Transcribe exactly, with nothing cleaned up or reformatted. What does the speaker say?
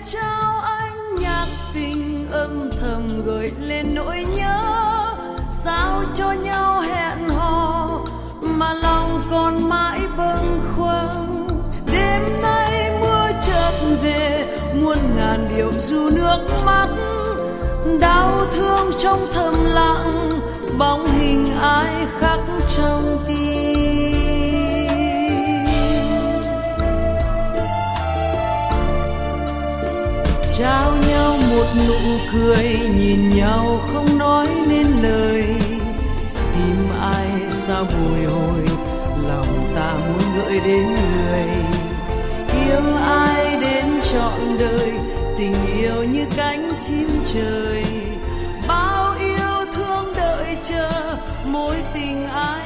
trao anh nhạc tình âm thầm gợi lên nỗi nhớ. Sao cho nhau hẹn hò mà lòng còn mãi bâng khuâng. Đêm nay mưa chợt về muôn ngàn điều ru nước mắt. Đau thương trong thầm lặng bóng hình ai khắc trong tim. Trao nhau một nụ cười nhìn nhau không nói nên lời. Tim ai sao bồi hồi lòng ta muốn gửi đến người. Yêu ai đến trọn đời tình yêu như cánh chim trời. Bao yêu thương đợi chờ mối tình ai